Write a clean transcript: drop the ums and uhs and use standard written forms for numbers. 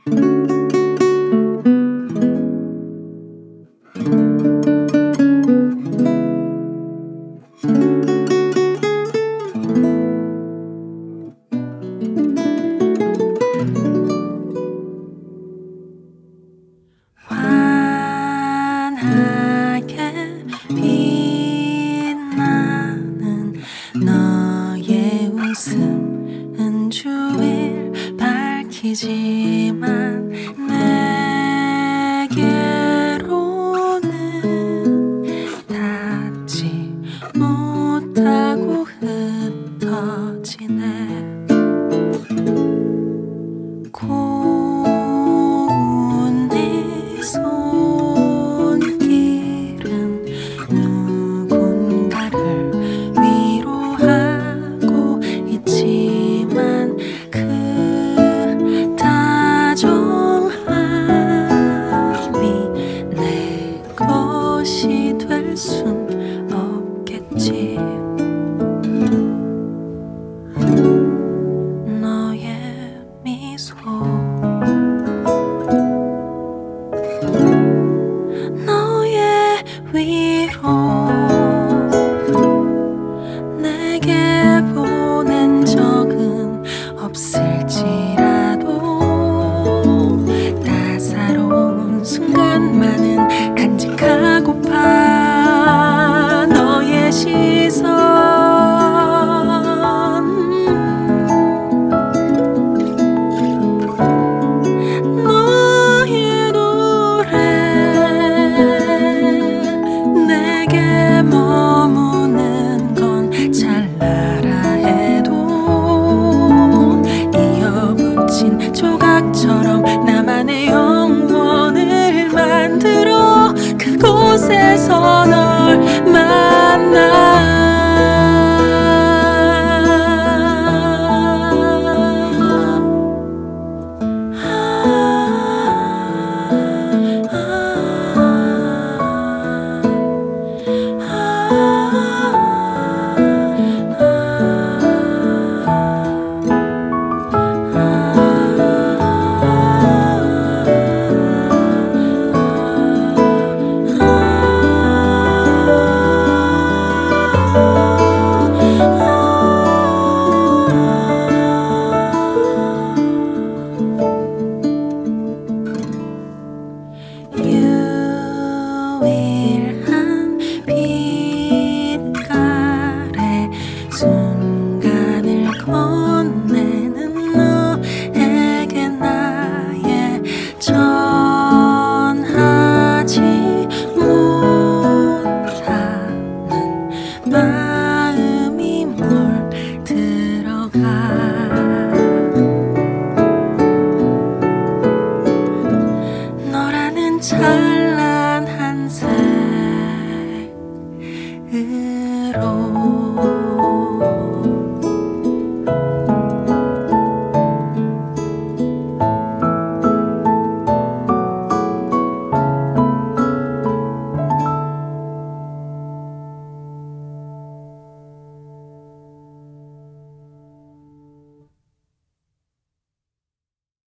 환하게 빛나는 너의 웃음은 주위를 밝히지만 내게로는 닿지 못하고 흩어지네. 고운 네 손길은 누군가를 위로하고 있지만 그 다정함이 내 것이 될 순 없겠지. 너의 미소, 너의 위로 내게 보낸 적은 없을지라도 따사로운 순간만은 간직하고파. 너의 시선, 너의 노래, 내게 머무는 건 잘 알아 해도 이어붙인 조각처럼 나만의 영원을 만들어 그곳에서 널 만나. 유일한 빛깔의 순간을 건네는 너에게 나의 전하지 못하는 마음이 물들어가. 너라는 찬란한 색으로